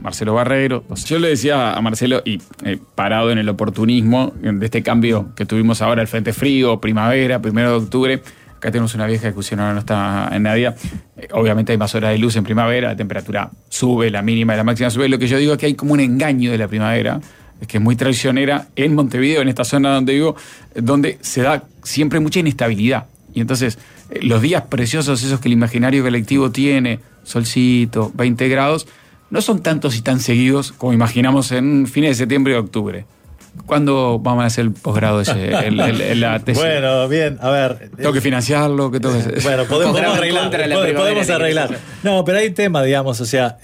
Marcelo Barrero. Yo le decía a Marcelo, y parado en el oportunismo de este cambio que tuvimos ahora, el Frente Frío, primavera, 1 de octubre, acá tenemos una vieja discusión, ahora no está en Navidad. Obviamente hay más horas de luz en primavera, la temperatura sube, la mínima y la máxima sube. Lo que yo digo es que hay como un engaño de la primavera, es que es muy traicionera en Montevideo, en esta zona donde vivo, donde se da siempre mucha inestabilidad. Y entonces, los días preciosos, esos que el imaginario colectivo tiene, solcito, 20 grados, no son tantos y tan seguidos como imaginamos en fines de septiembre y octubre. ¿Cuándo vamos a hacer el posgrado ese, la tesis? Bueno, bien, a ver. Tengo que financiarlo, que tengo que... Bueno, podemos arreglar. No, pero hay un tema, digamos, o sea,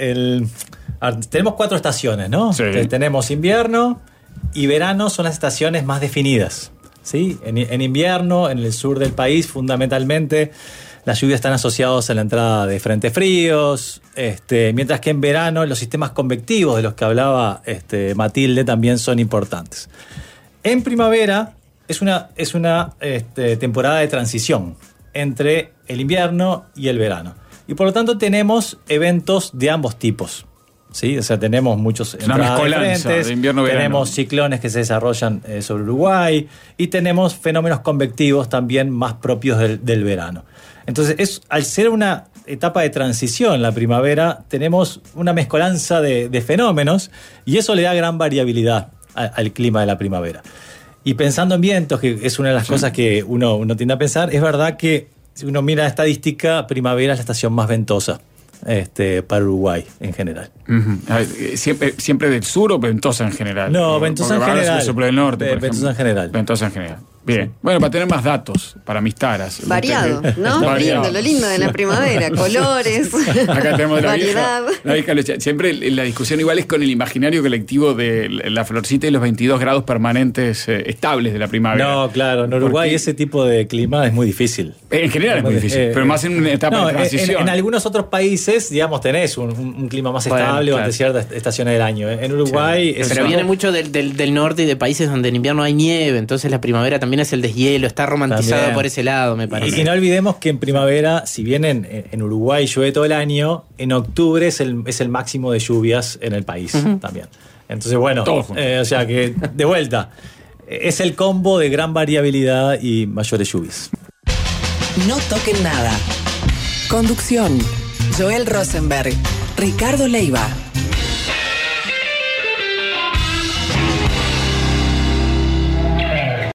tenemos 4 estaciones, ¿no? Sí. Tenemos invierno y verano, son las estaciones más definidas, ¿sí? En invierno, en el sur del país, fundamentalmente, las lluvias están asociadas a la entrada de frentes fríos, mientras que en verano los sistemas convectivos de los que hablaba Matilde también son importantes. En primavera es una temporada de transición entre el invierno y el verano. Y por lo tanto tenemos eventos de ambos tipos. ¿Sí? O sea, tenemos muchos entradas de frentes, de invierno-verano. Tenemos ciclones que se desarrollan sobre Uruguay y tenemos fenómenos convectivos también más propios del verano. Entonces, al ser una etapa de transición, la primavera, tenemos una mezcolanza de fenómenos y eso le da gran variabilidad al clima de la primavera. Y pensando en vientos, que es una de las cosas que uno tiende a pensar, es verdad que si uno mira la estadística, primavera es la estación más ventosa para Uruguay en general. Uh-huh. ¿Siempre del sur o ventosa en general? No, ventosa en general. Del norte, ventosa en general. Ventosa en general. Bien. Sí. Bueno, para tener más datos, para mis taras. Variado, ¿no? Lindo, lo lindo de la primavera, colores, acá tenemos variedad. La vieja siempre la discusión igual es con el imaginario colectivo de la florcita y los 22 grados permanentes estables de la primavera. No, claro, en Uruguay ese tipo de clima es muy difícil. En general es muy difícil, pero más en una etapa de transición. En algunos otros países, digamos, tenés un clima más estable durante ciertas estaciones del año. En Uruguay... Sí. Pero viene mucho del norte y de países donde en invierno hay nieve, entonces la primavera también es el deshielo, está romantizada también por ese lado, me parece. Y no olvidemos que en primavera, si bien en Uruguay llueve todo el año, en octubre es el máximo de lluvias en el país también. Entonces, bueno, o sea que, de vuelta, es el combo de gran variabilidad y mayores lluvias. No toquen nada. Conducción: Joel Rosenberg, Ricardo Leiva.